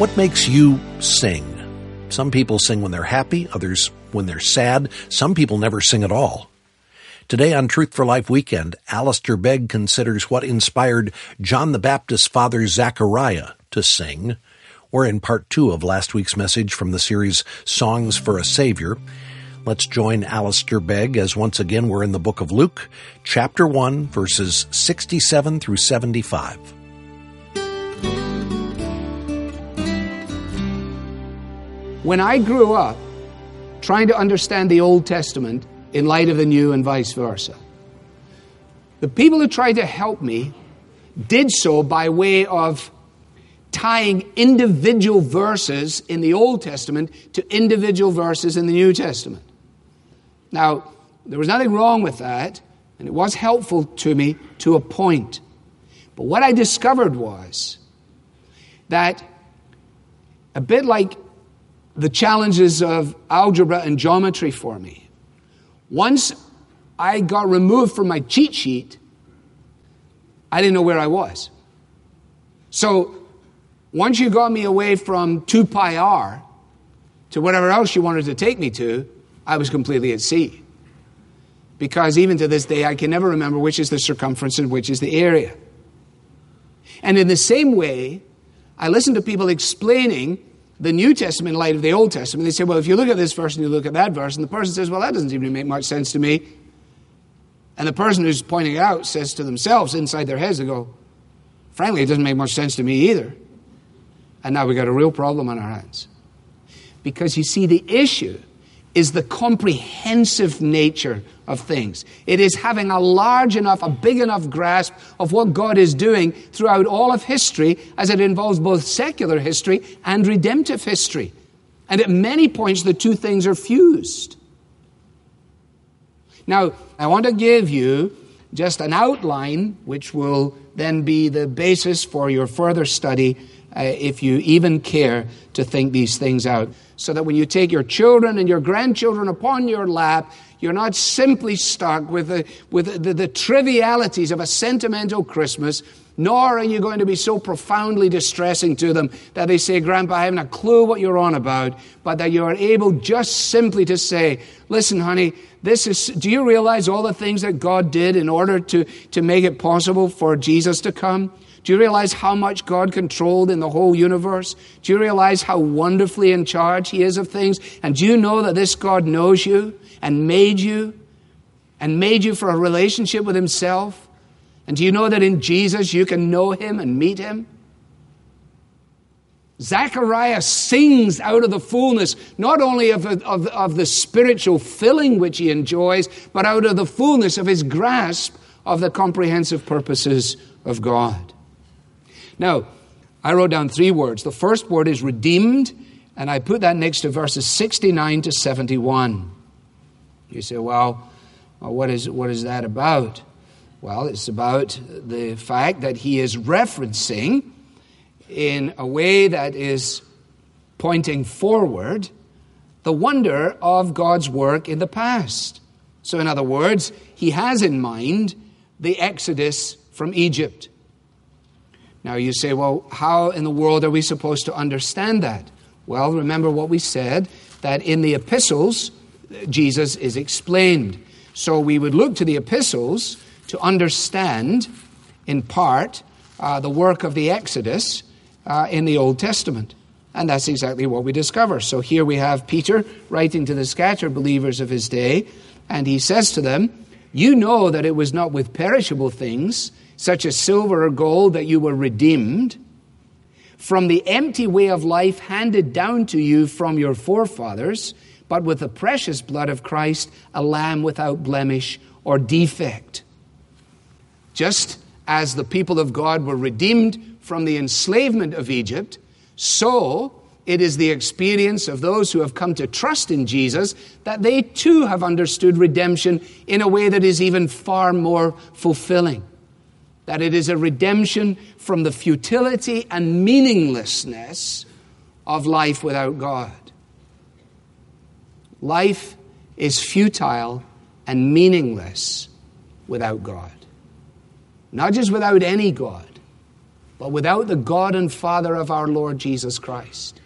What makes you sing? Some people sing when they're happy, others when they're sad. Some people never sing at all. Today on Truth for Life Weekend, Alistair Begg considers what inspired John the Baptist's father Zechariah to sing. We're in part 2 of last week's message from the series Songs for a Savior. Let's join Alistair Begg as once again we're in the book of Luke, chapter 1, verses 67 through 75. When I grew up trying to understand the Old Testament in light of the New and vice versa, the people who tried to help me did so by way of tying individual verses in the Old Testament to individual verses in the New Testament. Now, there was nothing wrong with that, and it was helpful to me to a point. But what I discovered was that a bit like the challenges of algebra and geometry for me, once I got removed from my cheat sheet, I didn't know where I was. So once you got me away from 2 pi r to whatever else you wanted to take me to, I was completely at sea. Because even to this day, I can never remember which is the circumference and which is the area. And in the same way, I listen to people explaining the New Testament in light of the Old Testament. They say, well, if you look at this verse and you look at that verse, and the person says, well, that doesn't seem to make much sense to me. And the person who's pointing it out says to themselves inside their heads, they go, frankly, it doesn't make much sense to me either. And now we've got a real problem on our hands. Because you see, the issue is the comprehensive nature of things. It is having a large enough, a big enough grasp of what God is doing throughout all of history, as it involves both secular history and redemptive history. And at many points, the two things are fused. Now, I want to give you just an outline, which will then be the basis for your further study, if you even care to think these things out. So that when you take your children and your grandchildren upon your lap, you're not simply stuck with the trivialities of a sentimental Christmas, nor are you going to be so profoundly distressing to them that they say, Grandpa, I haven't a clue what you're on about, but that you are able just simply to say, listen, honey, do you realize all the things that God did in order to make it possible for Jesus to come? Do you realize how much God controlled in the whole universe? Do you realize how wonderfully in charge He is of things? And do you know that this God knows you and made you for a relationship with Himself? And do you know that in Jesus you can know Him and meet Him? Zechariah sings out of the fullness, not only of the spiritual filling which he enjoys, but out of the fullness of his grasp of the comprehensive purposes of God. Now, I wrote down 3 words. The first word is redeemed, and I put that next to verses 69 to 71. You say, well, what is that about? Well, it's about the fact that he is referencing in a way that is pointing forward the wonder of God's work in the past. So in other words, he has in mind the Exodus from Egypt. Now you say, well, how in the world are we supposed to understand that? Well, remember what we said, that in the epistles, Jesus is explained. So we would look to the epistles to understand, in part, the work of the Exodus in the Old Testament. And that's exactly what we discover. So here we have Peter writing to the scattered believers of his day, and he says to them, you know that it was not with perishable things, such as silver or gold, that you were redeemed from the empty way of life handed down to you from your forefathers, but with the precious blood of Christ, a lamb without blemish or defect. Just as the people of God were redeemed from the enslavement of Egypt, so it is the experience of those who have come to trust in Jesus that they too have understood redemption in a way that is even far more fulfilling. That it is a redemption from the futility and meaninglessness of life without God. Life is futile and meaningless without God. Not just without any God, but without the God and Father of our Lord Jesus Christ.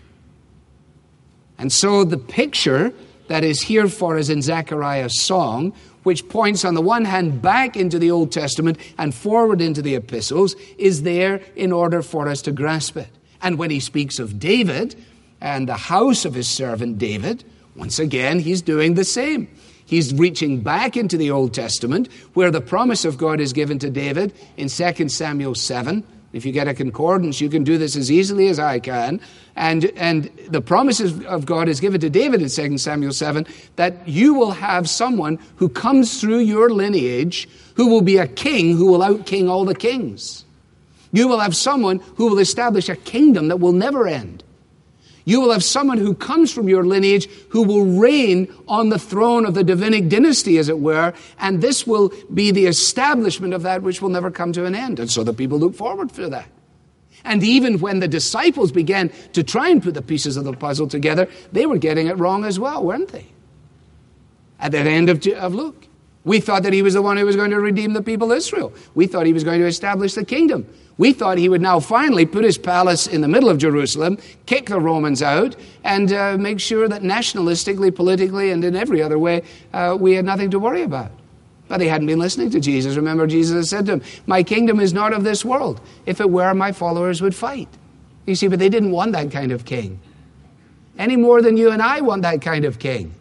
And so the picture that is here for us in Zechariah's song, which points on the one hand back into the Old Testament and forward into the epistles, is there in order for us to grasp it. And when he speaks of David and the house of his servant David, once again he's doing the same. He's reaching back into the Old Testament where the promise of God is given to David in 2 Samuel 7. If you get a concordance, you can do this as easily as I can. And the promises of God is given to David in 2 Samuel 7 that you will have someone who comes through your lineage who will be a king who will out-king all the kings. You will have someone who will establish a kingdom that will never end. You will have someone who comes from your lineage who will reign on the throne of the Davidic dynasty, as it were, and this will be the establishment of that which will never come to an end. And so the people look forward to that. And even when the disciples began to try and put the pieces of the puzzle together, they were getting it wrong as well, weren't they? At the end of Luke. We thought that he was the one who was going to redeem the people of Israel. We thought he was going to establish the kingdom. We thought he would now finally put his palace in the middle of Jerusalem, kick the Romans out, and make sure that nationalistically, politically, and in every other way, we had nothing to worry about. But they hadn't been listening to Jesus. Remember, Jesus had said to them, "My kingdom is not of this world. If it were, my followers would fight." You see, but they didn't want that kind of king. Any more than you and I want that kind of king.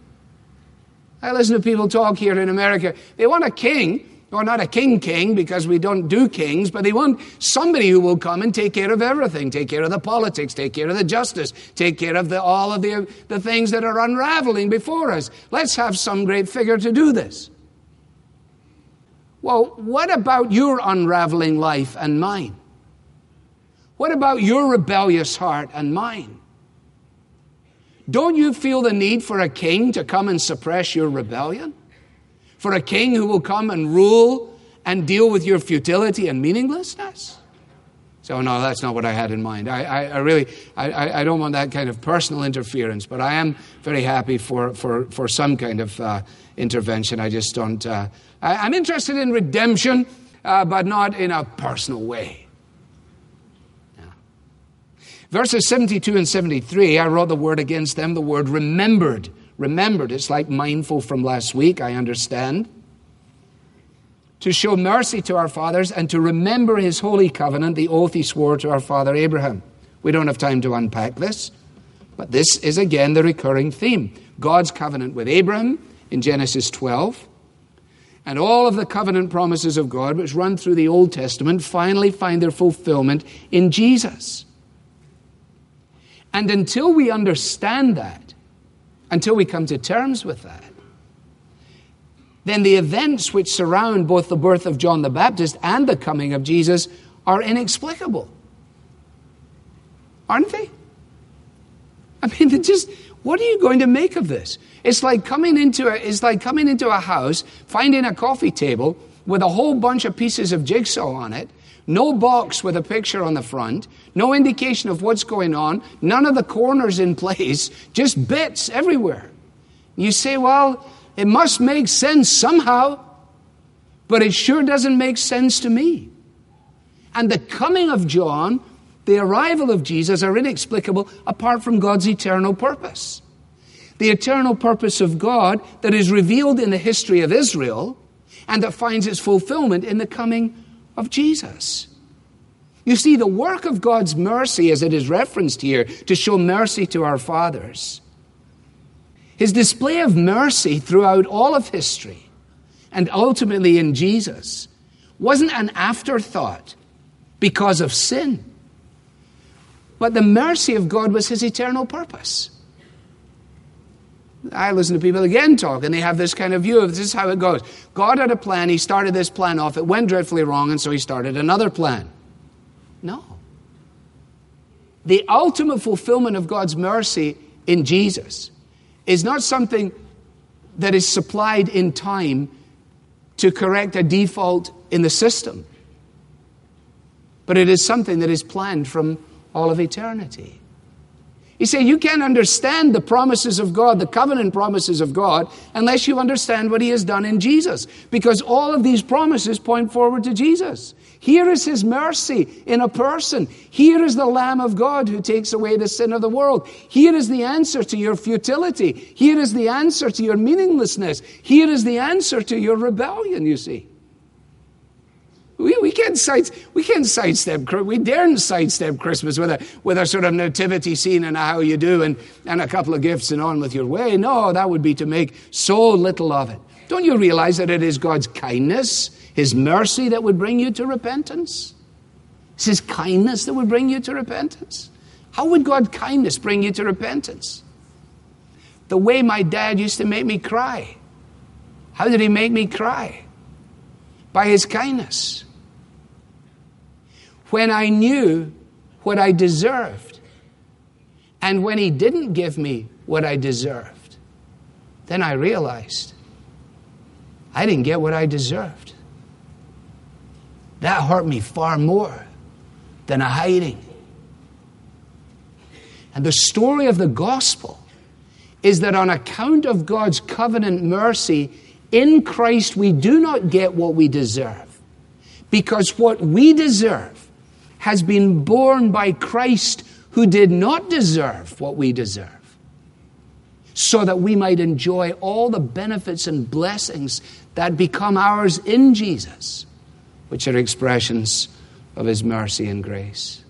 I listen to people talk here in America. They want a king, or not a king because we don't do kings, but they want somebody who will come and take care of everything, take care of the politics, take care of the justice, take care of all of the things that are unraveling before us. Let's have some great figure to do this. Well, what about your unraveling life and mine? What about your rebellious heart and mine? Don't you feel the need for a king to come and suppress your rebellion? For a king who will come and rule and deal with your futility and meaninglessness? So no, that's not what I had in mind. I really don't want that kind of personal interference, but I am very happy for some kind of intervention. I just don't... I'm interested in redemption, but not in a personal way. Verses 72 and 73, I wrote the word against them, the word remembered. Remembered, it's like mindful from last week, I understand. To show mercy to our fathers and to remember his holy covenant, the oath he swore to our father Abraham. We don't have time to unpack this, but this is again the recurring theme. God's covenant with Abraham in Genesis 12. And all of the covenant promises of God, which run through the Old Testament, finally find their fulfillment in Jesus. And until we understand that, until we come to terms with that, then the events which surround both the birth of John the Baptist and the coming of Jesus are inexplicable. Aren't they? I mean, what are you going to make of this? It's like coming into a house, finding a coffee table with a whole bunch of pieces of jigsaw on it, no box with a picture on the front, no indication of what's going on, none of the corners in place, just bits everywhere. You say, well, it must make sense somehow, but it sure doesn't make sense to me. And the coming of John, the arrival of Jesus are inexplicable apart from God's eternal purpose. The eternal purpose of God that is revealed in the history of Israel and that finds its fulfillment in the coming of Jesus. You see, the work of God's mercy, as it is referenced here, to show mercy to our fathers, his display of mercy throughout all of history and ultimately in Jesus wasn't an afterthought because of sin, but the mercy of God was his eternal purpose. I listen to people again talk, and they have this kind of view of this is how it goes. God had a plan, he started this plan off, it went dreadfully wrong, and so he started another plan. No. The ultimate fulfillment of God's mercy in Jesus is not something that is supplied in time to correct a default in the system, but it is something that is planned from all of eternity. You say you can't understand the promises of God, the covenant promises of God, unless you understand what he has done in Jesus. Because all of these promises point forward to Jesus. Here is his mercy in a person. Here is the Lamb of God who takes away the sin of the world. Here is the answer to your futility. Here is the answer to your meaninglessness. Here is the answer to your rebellion, you see. We can't sidestep. We daren't sidestep Christmas with a sort of nativity scene and a how you do and a couple of gifts and on with your way. No, that would be to make so little of it. Don't you realize that it is God's kindness, his mercy that would bring you to repentance? It's his kindness that would bring you to repentance. How would God's kindness bring you to repentance? The way my dad used to make me cry. How did he make me cry? By his kindness. When I knew what I deserved, and when he didn't give me what I deserved, then I realized I didn't get what I deserved. That hurt me far more than a hiding. And the story of the gospel is that on account of God's covenant mercy, in Christ we do not get what we deserve. Because what we deserve has been borne by Christ, who did not deserve what we deserve, so that we might enjoy all the benefits and blessings that become ours in Jesus, which are expressions of his mercy and grace.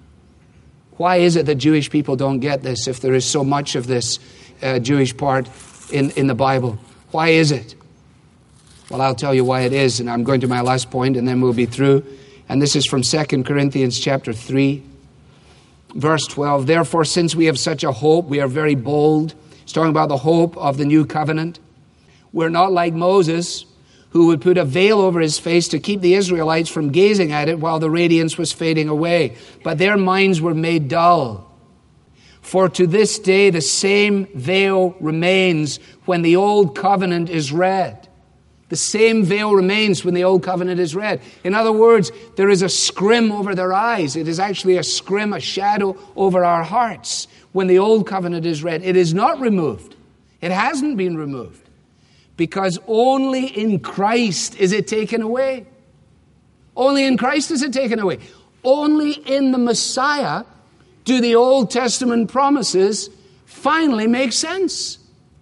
Why is it that Jewish people don't get this if there is so much of this Jewish part in the Bible? Why is it? Well, I'll tell you why it is, and I'm going to my last point, and then we'll be through. And this is from 2 Corinthians chapter 3, verse 12. Therefore, since we have such a hope, we are very bold. It's talking about the hope of the new covenant. We're not like Moses, who would put a veil over his face to keep the Israelites from gazing at it while the radiance was fading away. But their minds were made dull. For to this day, the same veil remains when the old covenant is read. The same veil remains when the old covenant is read. In other words, there is a scrim over their eyes. It is actually a scrim, a shadow over our hearts when the old covenant is read. It is not removed. It hasn't been removed. Because only in Christ is it taken away. Only in Christ is it taken away. Only in the Messiah do the Old Testament promises finally make sense.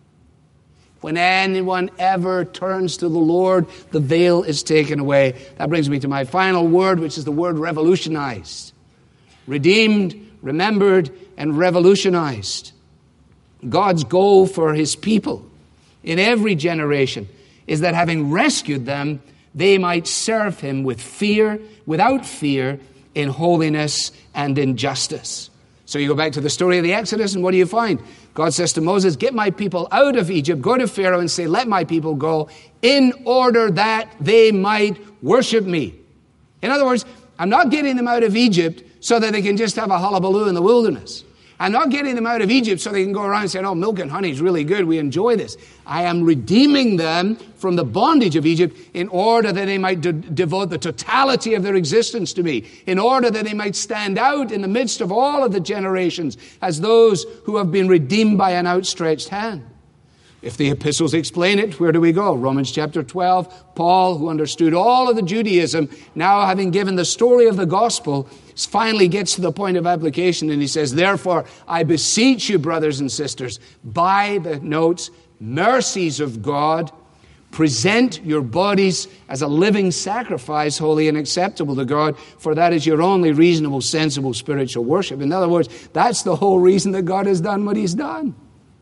When anyone ever turns to the Lord, the veil is taken away. That brings me to my final word, which is the word revolutionized. Redeemed, remembered, and revolutionized. God's goal for his people in every generation is that having rescued them, they might serve him with fear, without fear, in holiness and in justice. So you go back to the story of the Exodus, and what do you find? God says to Moses, get my people out of Egypt, go to Pharaoh and say, let my people go in order that they might worship me. In other words, I'm not getting them out of Egypt so that they can just have a hullabaloo in the wilderness. I'm not getting them out of Egypt so they can go around and say, oh, milk and honey is really good. We enjoy this. I am redeeming them from the bondage of Egypt in order that they might devote the totality of their existence to me, in order that they might stand out in the midst of all of the generations as those who have been redeemed by an outstretched hand. If the epistles explain it, where do we go? Romans chapter 12, Paul, who understood all of the Judaism, now having given the story of the gospel, finally gets to the point of application, and he says, therefore, I beseech you, brothers and sisters, by the notes, mercies of God, present your bodies as a living sacrifice, holy and acceptable to God, for that is your only reasonable, sensible, spiritual worship. In other words, that's the whole reason that God has done what he's done.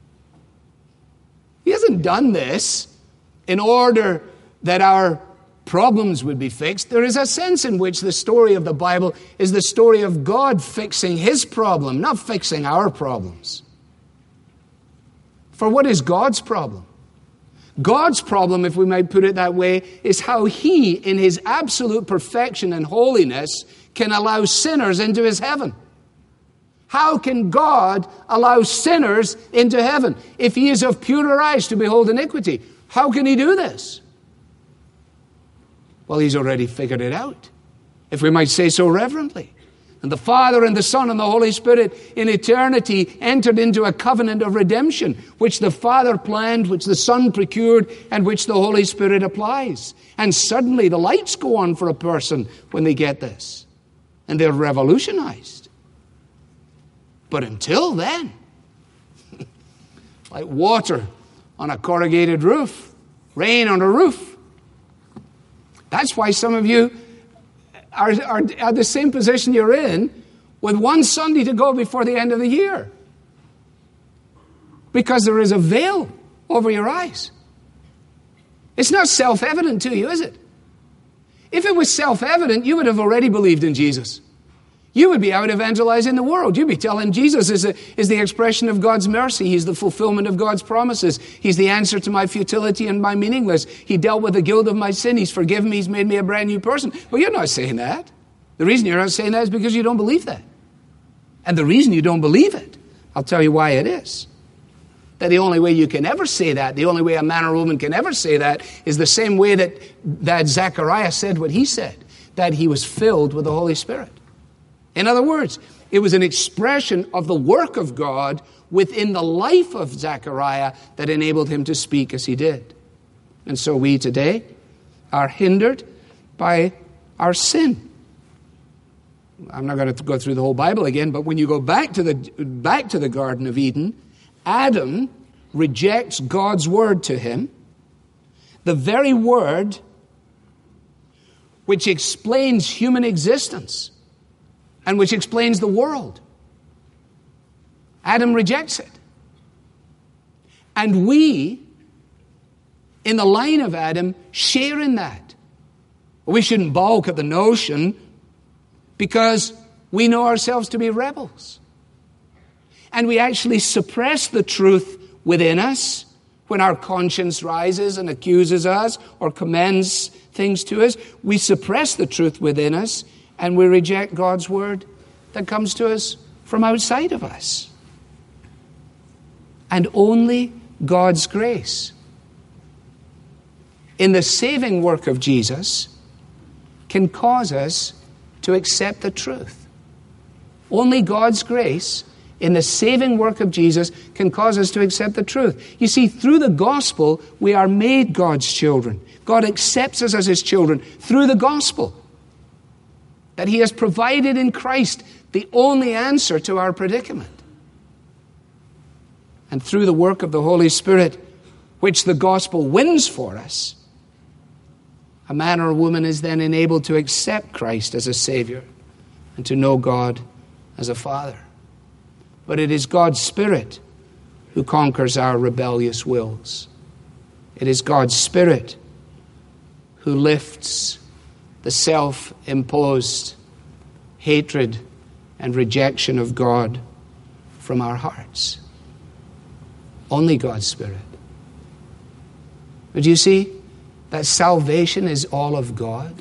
He hasn't done this in order that our problems would be fixed. There is a sense in which the story of the Bible is the story of God fixing his problem, not fixing our problems. For what is God's problem? God's problem, if we might put it that way, is how he, in his absolute perfection and holiness, can allow sinners into his heaven. How can God allow sinners into heaven if he is of purer eyes to behold iniquity? How can he do this? Well, he's already figured it out, if we might say so reverently. And the Father and the Son and the Holy Spirit in eternity entered into a covenant of redemption, which the Father planned, which the Son procured, and which the Holy Spirit applies. And suddenly the lights go on for a person when they get this. And they're revolutionized. But until then, like water on a corrugated roof, rain on a roof. That's why some of you are at the same position you're in with one Sunday to go before the end of the year. Because there is a veil over your eyes. It's not self-evident to you, is it? If it was self-evident, you would have already believed in Jesus. You would be out evangelizing the world. You'd be telling Jesus is the expression of God's mercy. He's the fulfillment of God's promises. He's the answer to my futility and my meaningless. He dealt with the guilt of my sin. He's forgiven me. He's made me a brand new person. But you're not saying that. The reason you're not saying that is because you don't believe that. And the reason you don't believe it, I'll tell you why it is. That the only way you can ever say that, the only way a man or woman can ever say that, is the same way that Zechariah said what he said, that he was filled with the Holy Spirit. In other words, it was an expression of the work of God within the life of Zechariah that enabled him to speak as he did. And so we today are hindered by our sin. I'm not going to go through the whole Bible again, but when you go back to the Garden of Eden, Adam rejects God's word to him, the very word which explains human existence and which explains the world. Adam rejects it. And we, in the line of Adam, share in that. We shouldn't balk at the notion because we know ourselves to be rebels. And we actually suppress the truth within us when our conscience rises and accuses us or commends things to us. We suppress the truth within us and we reject God's word that comes to us from outside of us. And only God's grace in the saving work of Jesus can cause us to accept the truth. Only God's grace in the saving work of Jesus can cause us to accept the truth. You see, through the gospel, we are made God's children. God accepts us as his children through the gospel. That he has provided in Christ the only answer to our predicament. And through the work of the Holy Spirit, which the gospel wins for us, a man or a woman is then enabled to accept Christ as a Savior and to know God as a Father. But it is God's Spirit who conquers our rebellious wills. It is God's Spirit who lifts the self-imposed hatred and rejection of God from our hearts. Only God's Spirit. But you see that salvation is all of God?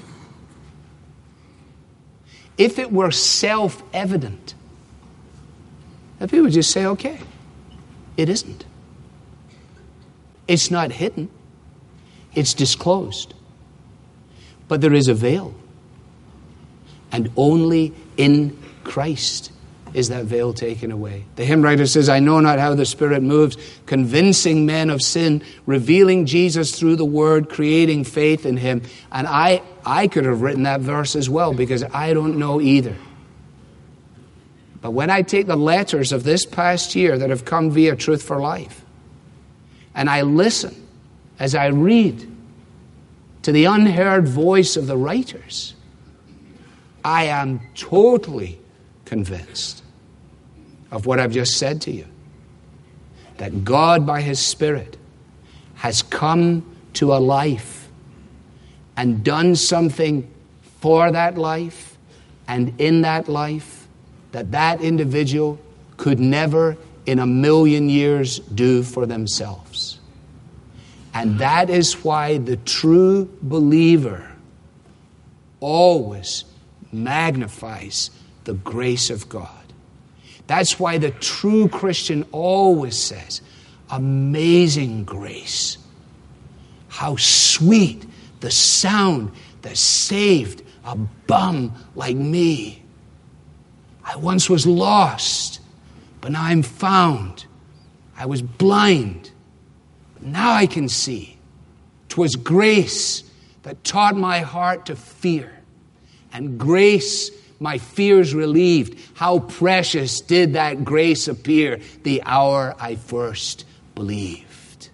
If it were self-evident, that people would just say, okay, it isn't. It's not hidden. It's disclosed. But there is a veil. And only in Christ is that veil taken away. The hymn writer says, I know not how the Spirit moves, convincing men of sin, revealing Jesus through the Word, creating faith in him. And I could have written that verse as well, because I don't know either. But when I take the letters of this past year that have come via Truth for Life, and I listen as I read to the unheard voice of the writers, I am totally convinced of what I've just said to you. That God, by his Spirit, has come to a life and done something for that life and in that life that individual could never in a million years do for themselves. And that is why the true believer always magnifies the grace of God. That's why the true Christian always says, amazing grace. How sweet the sound that saved a bum like me. I once was lost, but now I'm found. I was blind, but now I can see. 'Twas grace that taught my heart to fear, and grace my fears relieved. How precious did that grace appear the hour I first believed.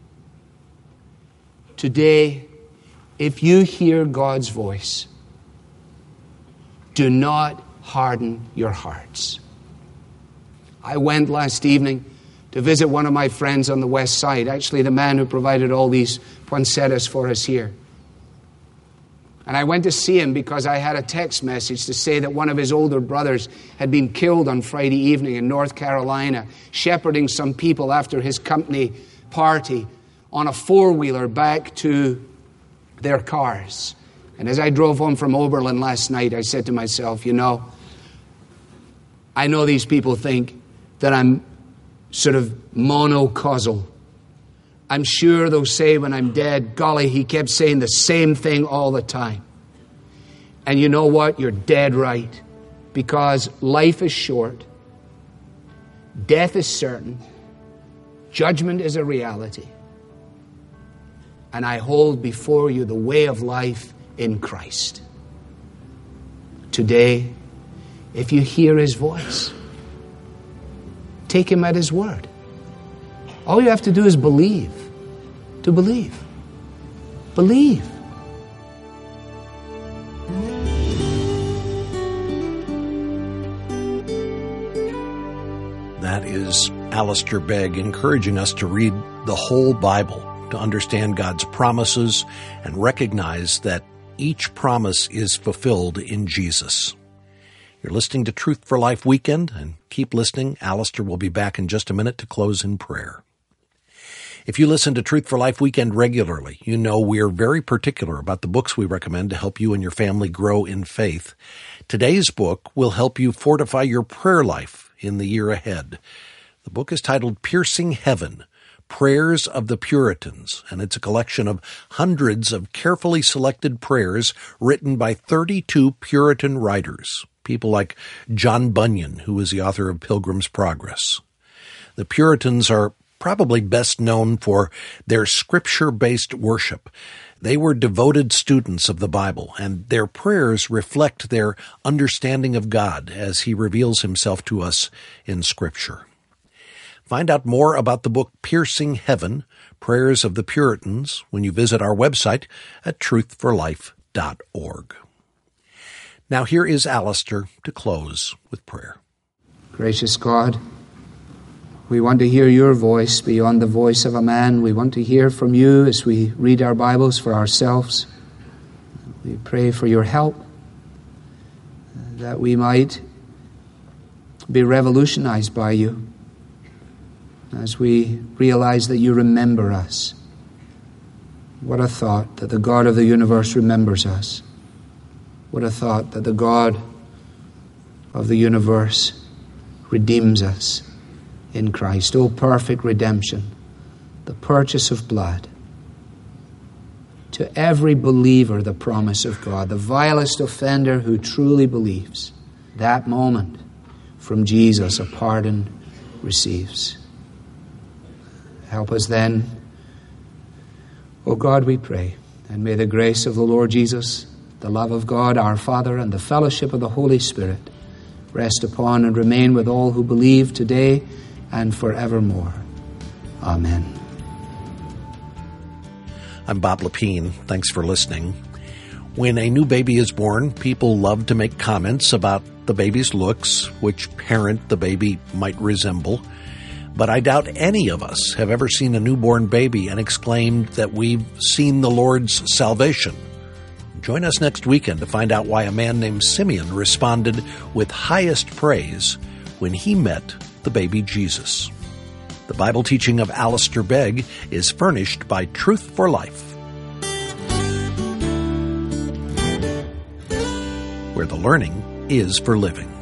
Today, if you hear God's voice, do not harden your hearts. I went last evening to visit one of my friends on the west side, actually the man who provided all these poinsettias for us here. And I went to see him because I had a text message to say that one of his older brothers had been killed on Friday evening in North Carolina, shepherding some people after his company party on a four-wheeler back to their cars. And as I drove home from Oberlin last night, I said to myself, I know these people think that I'm sort of monocausal. I'm sure they'll say when I'm dead, golly, he kept saying the same thing all the time. And you know what? You're dead right. Because life is short. Death is certain. Judgment is a reality. And I hold before you the way of life in Christ. Today, if you hear his voice, take him at his word. All you have to do is believe. To believe. Believe. That is Alistair Begg encouraging us to read the whole Bible, to understand God's promises and recognize that each promise is fulfilled in Jesus. You're listening to Truth for Life Weekend, and keep listening. Alistair will be back in just a minute to close in prayer. If you listen to Truth for Life Weekend regularly, you know we're very particular about the books we recommend to help you and your family grow in faith. Today's book will help you fortify your prayer life in the year ahead. The book is titled Piercing Heaven, Prayers of the Puritans, and it's a collection of hundreds of carefully selected prayers written by 32 Puritan writers, people like John Bunyan, who was the author of Pilgrim's Progress. The Puritans are probably best known for their scripture-based worship. They were devoted students of the Bible, and their prayers reflect their understanding of God as he reveals himself to us in Scripture. Find out more about the book Piercing Heaven, Prayers of the Puritans, when you visit our website at truthforlife.org. Now here is Alistair to close with prayer. Gracious God, we want to hear your voice beyond the voice of a man. We want to hear from you as we read our Bibles for ourselves. We pray for your help, that we might be revolutionized by you as we realize that you remember us. What a thought that the God of the universe remembers us. What a thought that the God of the universe redeems us in Christ. Oh, perfect redemption, the purchase of blood. To every believer, the promise of God, the vilest offender who truly believes, that moment from Jesus a pardon receives. Help us then, oh God, we pray, and may the grace of the Lord Jesus, the love of God our Father, and the fellowship of the Holy Spirit rest upon and remain with all who believe today and forevermore. Amen. I'm Bob Lepine. Thanks for listening. When a new baby is born, people love to make comments about the baby's looks, which parent the baby might resemble. But I doubt any of us have ever seen a newborn baby and exclaimed that we've seen the Lord's salvation. Join us next weekend to find out why a man named Simeon responded with highest praise when he met the baby Jesus. The Bible teaching of Alistair Begg is furnished by Truth for Life, where the learning is for living.